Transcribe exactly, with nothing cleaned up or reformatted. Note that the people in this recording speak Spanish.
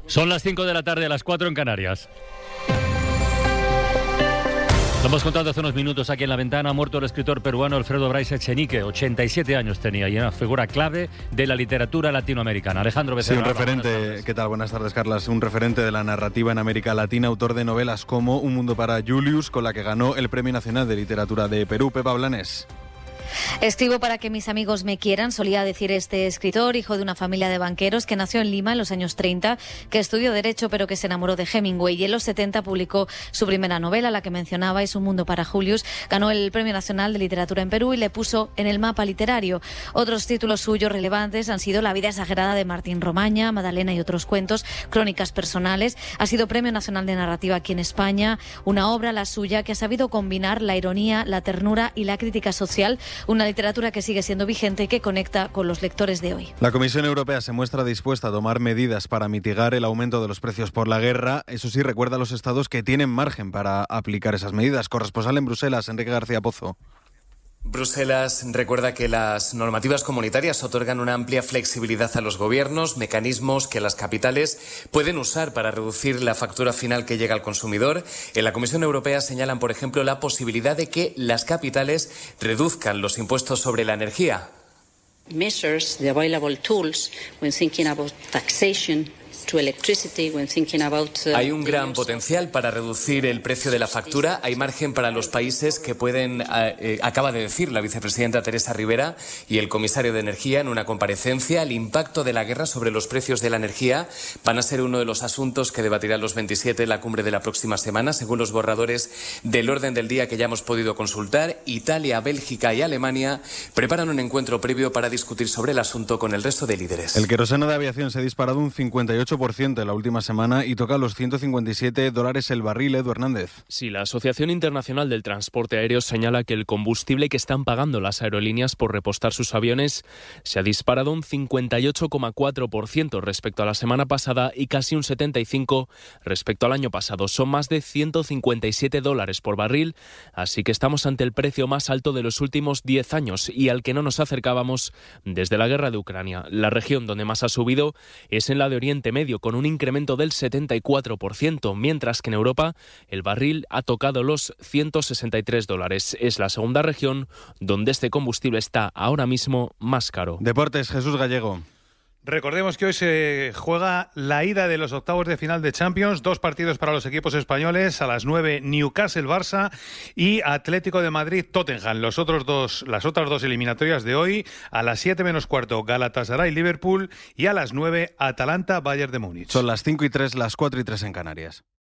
Son las cinco de la tarde, a las cuatro en Canarias. Lo hemos contado hace unos minutos aquí en La Ventana. Ha muerto el escritor peruano Alfredo Bryce Echenique. ochenta y siete años tenía y era una figura clave de la literatura latinoamericana. Alejandro Becerra. Sí, un referente. ¿Qué tal? Buenas tardes, Carlas. Un referente de la narrativa en América Latina, autor de novelas como Un mundo para Julius, con la que ganó el Premio Nacional de Literatura de Perú. Pepa Blanes. Escribo para que mis amigos me quieran, solía decir este escritor, hijo de una familia de banqueros que nació en Lima en los años treinta, que estudió Derecho pero que se enamoró de Hemingway y en los setenta publicó su primera novela, la que mencionaba, es Un mundo para Julius. Ganó el Premio Nacional de Literatura en Perú y le puso en el mapa literario. Otros títulos suyos relevantes han sido La vida exagerada de Martín Romaña, Madalena y otros cuentos, Crónicas personales. Ha sido Premio Nacional de Narrativa aquí en España, una obra, la suya, que ha sabido combinar la ironía, la ternura y la crítica social. Una literatura que sigue siendo vigente y que conecta con los lectores de hoy. La Comisión Europea se muestra dispuesta a tomar medidas para mitigar el aumento de los precios por la guerra. Eso sí, recuerda a los estados que tienen margen para aplicar esas medidas. Corresponsal en Bruselas, Enrique García Pozo. Bruselas recuerda que las normativas comunitarias otorgan una amplia flexibilidad a los gobiernos, mecanismos que las capitales pueden usar para reducir la factura final que llega al consumidor. En la Comisión Europea señalan, por ejemplo, la posibilidad de que las capitales reduzcan los impuestos sobre la energía. Measures, the available tools when thinking about taxation. Hay un gran potencial para reducir el precio de la factura. Hay margen para los países que pueden, eh, acaba de decir la vicepresidenta Teresa Rivera y el comisario de Energía en una comparecencia. El impacto de la guerra sobre los precios de la energía van a ser uno de los asuntos que debatirán los veintisiete en la cumbre de la próxima semana. Según los borradores del orden del día que ya hemos podido consultar, Italia, Bélgica y Alemania preparan un encuentro previo para discutir sobre el asunto con el resto de líderes. El queroseno de aviación se ha disparado un cincuenta y ocho por ciento en la última semana y toca los ciento cincuenta y siete dólares el barril. Edu Hernández. Sí, la Asociación Internacional del Transporte Aéreo señala que el combustible que están pagando las aerolíneas por repostar sus aviones se ha disparado un cincuenta y ocho coma cuatro por ciento respecto a la semana pasada y casi un setenta y cinco por ciento respecto al año pasado. Son más de ciento cincuenta y siete dólares por barril, así que estamos ante el precio más alto de los últimos diez años y al que no nos acercábamos desde la guerra de Ucrania. La región donde más ha subido es en la de Oriente Medio, con un incremento del setenta y cuatro por ciento, mientras que en Europa el barril ha tocado los ciento sesenta y tres dólares. Es la segunda región donde este combustible está ahora mismo más caro. Deportes, Jesús Gallego. Recordemos que hoy se juega la ida de los octavos de final de Champions, dos partidos para los equipos españoles, a las nueve Newcastle-Barça y Atlético de Madrid-Tottenham. Los otros dos, las otras dos eliminatorias de hoy, a las siete menos cuarto Galatasaray-Liverpool y a las nueve Atalanta-Bayern de Múnich. Son las cinco y tres, las cuatro y tres en Canarias.